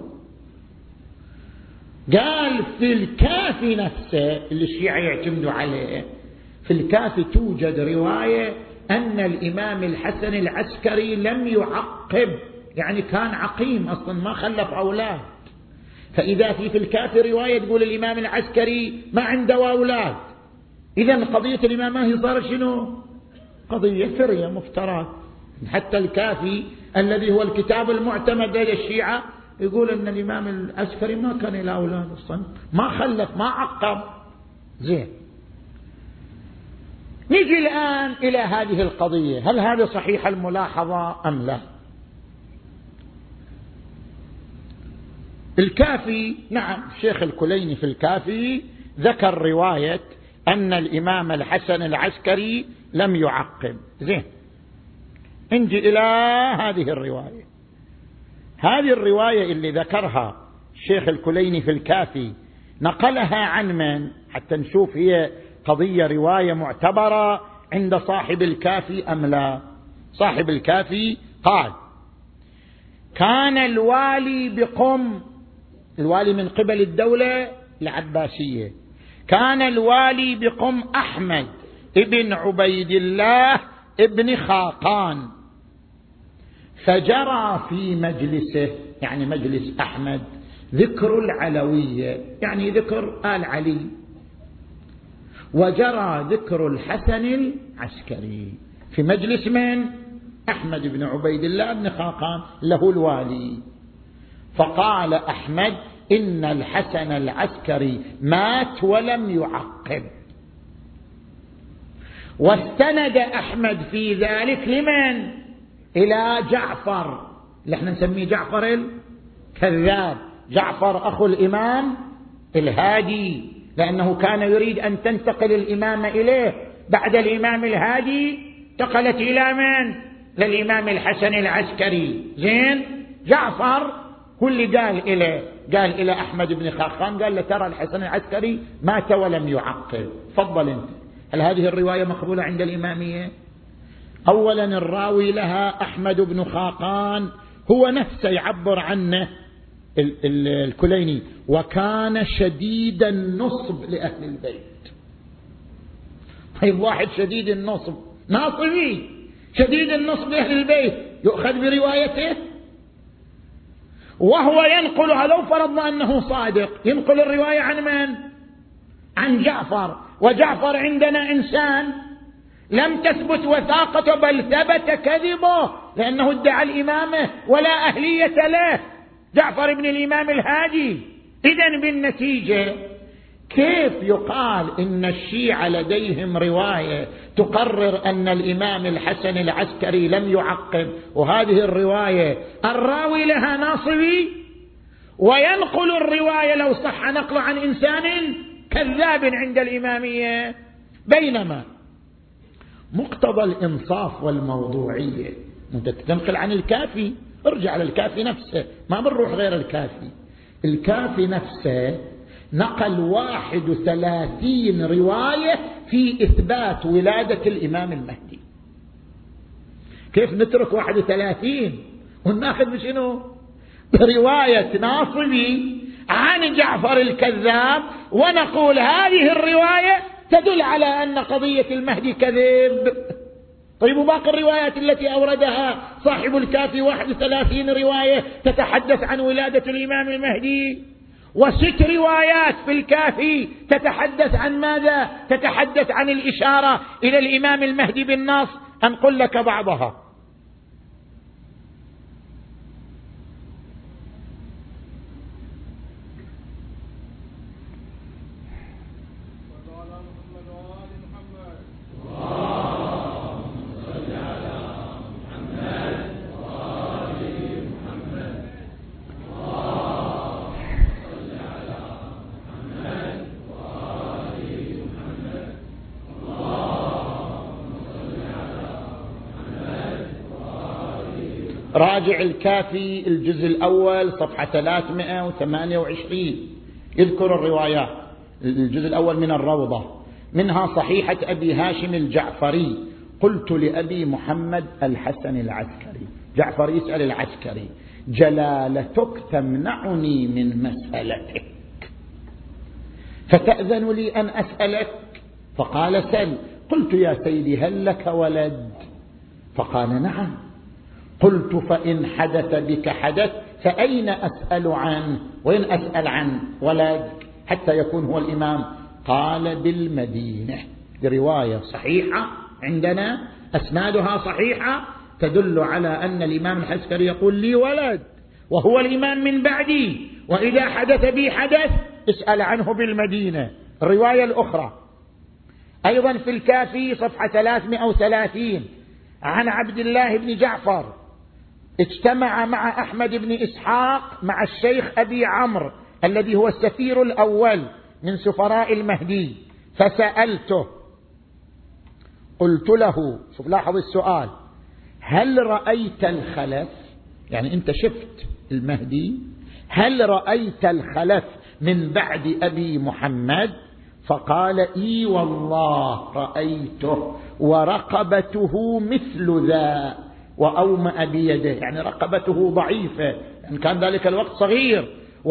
قال في الكافي نفسه اللي الشيعة يعتمدوا عليه، في الكافي توجد رواية أن الإمام الحسن العسكري لم يعقب، يعني كان عقيم أصلا ما خلف أولاد. فإذا في الكافي رواية تقول الإمام العسكري ما عنده أولاد، إذن قضية الإمام ماهي صار شنو؟ قضية فرية مفترات. حتى الكافي الذي هو الكتاب المعتمد لدى الشيعة يقول أن الإمام العسكري ما كان له أولاد أصلا، ما خلف ما عقب. زين، نجي الآن إلى هذه القضية، هل هذا صحيح الملاحظة أم لا؟ الكافي، نعم، الشيخ الكليني في الكافي ذكر رواية أن الإمام الحسن العسكري لم يعقب. زين، نجي إلى هذه الرواية. هذه الرواية اللي ذكرها الشيخ الكليني في الكافي نقلها عن من؟ حتى نشوف هي قضية رواية معتبرة عند صاحب الكافي أم لا. صاحب الكافي قال: كان الوالي بقم، الوالي من قبل الدولة العباسية، كان الوالي بقم أحمد ابن عبيد الله ابن خاقان، فجرى في مجلسه، يعني مجلس أحمد، ذكر العلوية، يعني ذكر آل علي، وجرى ذكر الحسن العسكري في مجلس من؟ أحمد بن عبيد الله بن خاقان له الوالي. فقال أحمد: إن الحسن العسكري مات ولم يعقب. واستند أحمد في ذلك لمن؟ إلى جعفر، اللي احنا نسميه جعفر الكذاب، جعفر أخو الإمام الهادي، لأنه كان يريد أن تنتقل الإمامة إليه بعد الإمام الهادي، انتقلت إلى من؟ للإمام الحسن العسكري. زين، جعفر هو اللي قال إلى أحمد بن خاقان، قال له: ترى الحسن العسكري مات ولم يعقب. تفضل أنت، هل هذه الرواية مقبولة عند الإمامية؟ أولا الراوي لها أحمد بن خاقان هو نفسه يعبر عنه الكليني: وكان شديد النصب لأهل البيت. طيب، واحد شديد النصب، ناصبي شديد النصب لأهل البيت، يؤخذ بروايته؟ وهو ينقل، لو فرضنا أنه صادق، ينقل الرواية عن من؟ عن جعفر. وجعفر عندنا إنسان لم تثبت وثاقته، بل ثبت كذبه، لأنه ادعى الإمامة ولا أهلية له، جعفر بن الإمام الهادي. إذن بالنتيجة كيف يقال إن الشيعة لديهم رواية تقرر أن الإمام الحسن العسكري لم يعقب، وهذه الرواية الراوي لها ناصبي، وينقل الرواية لو صح نقل عن إنسان كذاب عند الإمامية؟ بينما مقتضى الإنصاف والموضوعية، أنت تنقل عن الكافي، ارجع للكافي نفسه، ما بنروح غير الكافي. الكافي نفسه نقل 31 رواية في إثبات ولادة الإمام المهدي. كيف نترك 31 وناخذ بشنو؟ برواية ناصبي عن جعفر الكذاب، ونقول هذه الرواية تدل على أن قضية المهدي كذب. طيب، وباقي الروايات التي أوردها صاحب الكافي 31 رواية تتحدث عن ولادة الإمام المهدي، و6 روايات في الكافي تتحدث عن ماذا؟ تتحدث عن الإشارة إلى الإمام المهدي بالنص. أنقل لك بعضها. راجع الكافي الجزء الأول صفحة 328 يذكر الروايات. الجزء الأول من الروضة: منها صحيحة أبي هاشم الجعفري: قلت لأبي محمد الحسن العسكري، جعفر يسأل العسكري: جلالتك تمنعني من مسألتك، فتأذن لي أن أسألك؟ فقال: سل. قلت: يا سيدي هل لك ولد؟ فقال: نعم. قلت: فإن حدث بك حدث فأين أسأل عنه؟ وين أسأل عن ولد حتى يكون هو الإمام؟ قال: بالمدينة. رواية صحيحة عندنا، أسنادها صحيحة، تدل على أن الإمام العسكري يقول: لي ولد وهو الإمام من بعدي، وإذا حدث بي حدث اسأل عنه بالمدينة. الرواية الأخرى أيضا في الكافي صفحة 330 عن عبد الله بن جعفر: اجتمع مع أحمد بن إسحاق مع الشيخ أبي عمرو الذي هو السفير الأول من سفراء المهدي، فسألته، قلت له، شوف لاحظ السؤال: هل رأيت الخلف؟ يعني أنت شفت المهدي؟ هل رأيت الخلف من بعد أبي محمد؟ فقال: إي والله رأيته، ورقبته مثل ذا، وأومأ بيده، يعني رقبته ضعيفة، يعني كان ذلك الوقت صغير،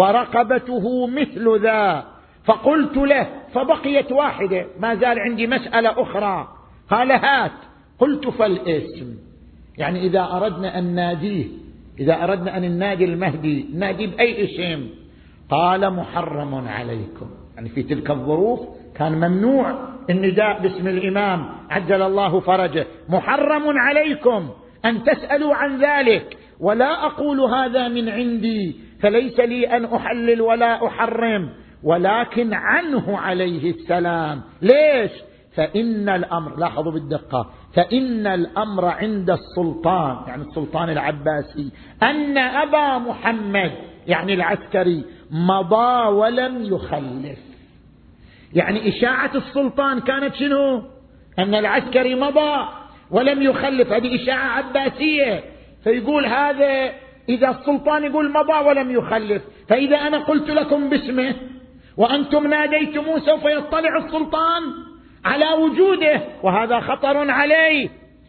ورقبته مثل ذا. فقلت له: فبقيت واحدة، ما زال عندي مسألة أخرى. قال: هات. قلت: فالاسم، يعني إذا أردنا أن ناديه، إذا أردنا أن ننادي المهدي نادي بأي اسم؟ قال: محرم عليكم، يعني في تلك الظروف كان ممنوع النداء باسم الإمام عجل الله فرجه. محرم عليكم أن تسألوا عن ذلك، ولا أقول هذا من عندي، فليس لي أن أحلل ولا أحرم، ولكن عنه عليه السلام. ليش؟ فإن الأمر، لاحظوا بالدقة، فإن الأمر عند السلطان، يعني السلطان العباسي، أن أبا محمد يعني العسكري مضى ولم يخلف. يعني إشاعة السلطان كانت شنو؟ أن العسكري مضى ولم يخلف، هذه إشاعة عباسية. فيقول هذا إذا السلطان يقول مضى ولم يخلف، فإذا أنا قلت لكم باسمه وأنتم ناديتموه سوف يطلع السلطان على وجوده، وهذا خطر عليه.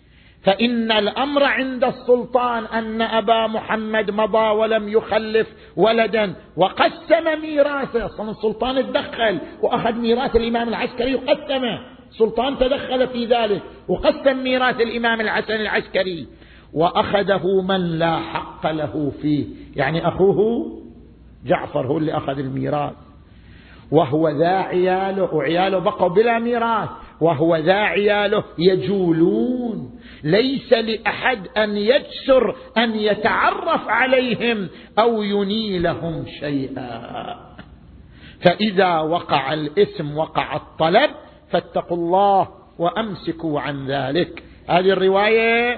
فإن الأمر عند السلطان أن أبا محمد مضى ولم يخلف ولدا، وقسم ميراثه. أصلا السلطان تدخل وأخذ ميراث الإمام العسكري وقسمه، السلطان تدخل في ذلك وقسم ميراث الإمام الحسن العسكري، وأخذه من لا حق له فيه، يعني أخوه جعفر هو اللي أخذ الميراث، وهو ذا عياله، وعياله بقوا بلا ميراث، وهو ذا عياله يجولون، ليس لأحد أن يجسر أن يتعرف عليهم أو ينيلهم شيئا. فإذا وقع الاسم وقع الطلب، فاتقوا الله وأمسكوا عن ذلك. هذه الرواية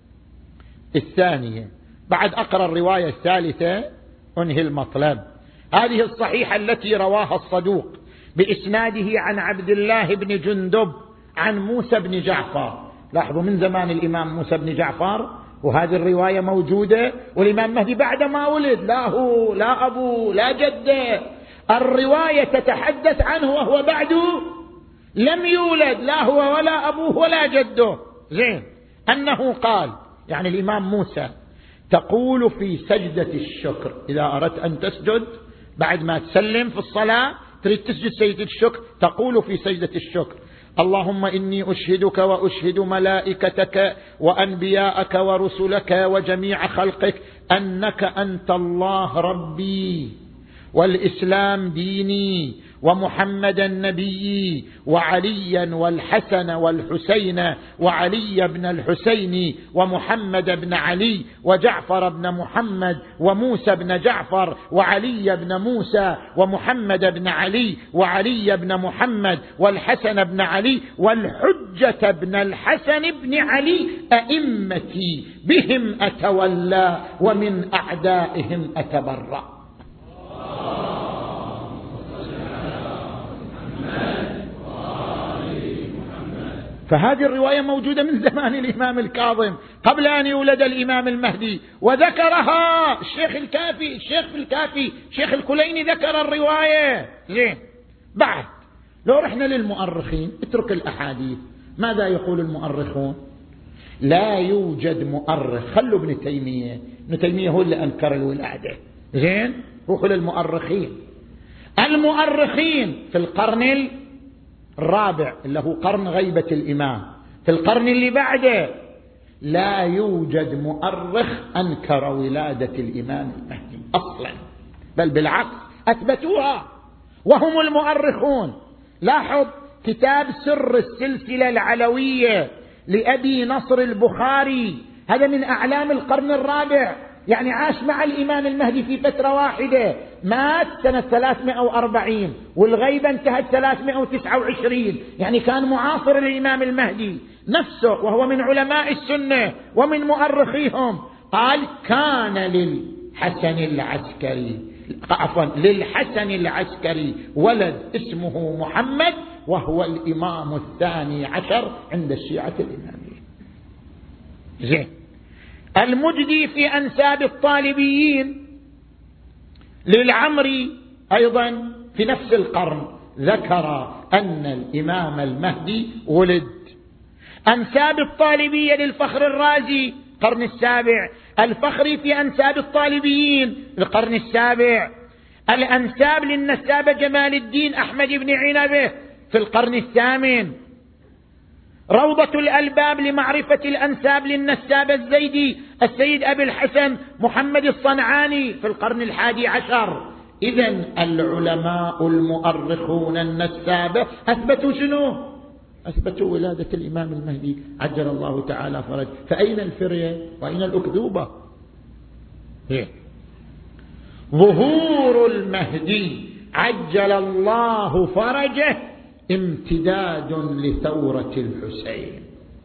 الثانية. بعد أقرأ الرواية الثالثة أنهي المطلب. هذه الصحيحة التي رواها الصدوق بإسناده عن عبد الله بن جندب عن موسى بن جعفر. لاحظوا من زمان الإمام موسى بن جعفر وهذه الرواية موجودة، والإمام مهدي بعد ما ولد، لا هو لا أبو لا جده، الرواية تتحدث عنه وهو بعده لم يولد، لا هو ولا أبوه ولا جده. زين، أنه قال، يعني الإمام موسى، تقول في سجدة الشكر، إذا أردت أن تسجد بعد ما تسلم في الصلاة تريد تسجد سجدة الشكر، تقول في سجدة الشكر: اللهم إني أشهدك وأشهد ملائكتك وأنبياءك ورسلك وجميع خلقك أنك أنت الله ربي، والإسلام ديني، ومحمدا نبيي، وعليا والحسن والحسين وعلي بن الحسين ومحمد بن علي وجعفر بن محمد وموسى بن جعفر وعلي بن موسى ومحمد بن علي وعلي بن محمد والحسن بن علي والحجة بن الحسن بن علي أئمتي، بهم أتولى ومن أعدائهم أتبرأ. فهذه الرواية موجودة من زمان الإمام الكاظم قبل أن يولد الإمام المهدي، وذكرها الشيخ الكافي، الشيخ الكليني ذكر الرواية. زين، بعد لو رحنا للمؤرخين اترك الأحاديث، ماذا يقول المؤرخون؟ لا يوجد مؤرخ، خلوا ابن تيمية هو اللي أنكر الولادة، زين، روحوا للمؤرخين. المؤرخين في القرن الرابع اللي هو قرن غيبة الإمام، في القرن اللي بعده لا يوجد مؤرخ أنكر ولادة الإمام المهدي أصلا، بل بالعكس أثبتوها وهم المؤرخون. لاحظ كتاب سر السلسلة العلوية لأبي نصر البخاري، هذا من أعلام القرن الرابع، يعني عاش مع الإمام المهدي في فترة واحدة، مات سنة 340 والغيبة انتهت 329، يعني كان معاصر الإمام المهدي نفسه، وهو من علماء السنة ومن مؤرخيهم. قال كان للحسن العسكري ولد اسمه محمد، وهو الإمام الثاني عشر عند الشيعة الإمامية. زين. المجدي في أنساب الطالبيين للعمري أيضا في نفس القرن ذكر أن الإمام المهدي ولد. أنساب الطالبية للفخر الرازي القرن السابع، الفخري في أنساب الطالبيين القرن السابع، الأنساب للنساب جمال الدين أحمد بن عنبه في القرن الثامن، روضة الألباب لمعرفة الأنساب للنساب الزيدي السيد أبي الحسن محمد الصنعاني في القرن الحادي عشر. إذن العلماء المؤرخون النسابة أثبتوا شنو؟ أثبتوا ولادة الإمام المهدي عجل الله تعالى فرج. فأين الفرية وأين الأكذوبة؟ ظهور المهدي عجل الله فرجه امتداد لثورة الحسين،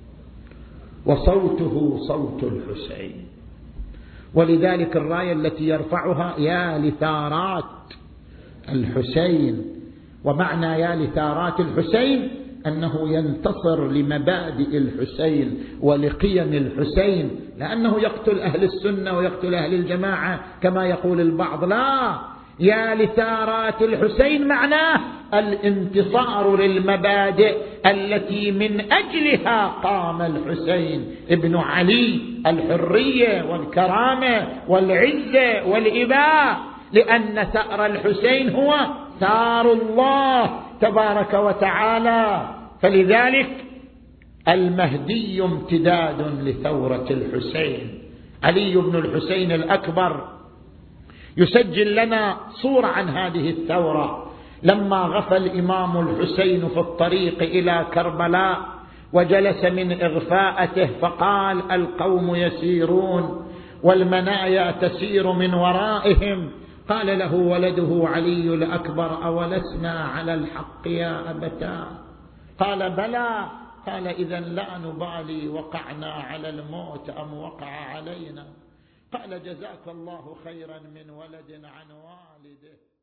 وصوته صوت الحسين، ولذلك الراية التي يرفعها يا لثارات الحسين. ومعنى يا لثارات الحسين أنه ينتصر لمبادئ الحسين ولقيم الحسين، لأنه يقتل أهل السنة ويقتل أهل الجماعة كما يقول البعض. لا، يا لثارات الحسين معناه الانتصار للمبادئ التي من أجلها قام الحسين ابن علي، الحرية والكرامة والعزة والإباء، لأن ثأر الحسين هو ثار الله تبارك وتعالى. فلذلك المهدي امتداد لثورة الحسين. علي بن الحسين الأكبر يسجل لنا صورة عن هذه الثورة. لما غفى الإمام الحسين في الطريق إلى كربلاء وجلس من إغفاءته فقال القوم يسيرون والمنايا تسير من ورائهم، قال له ولده علي الأكبر أولسنا على الحق يا أبتاه؟ قال بلى. قال إذن لا نبالي وقعنا على الموت أم وقع علينا. قال جزاك الله خيرا من ولد عن والده.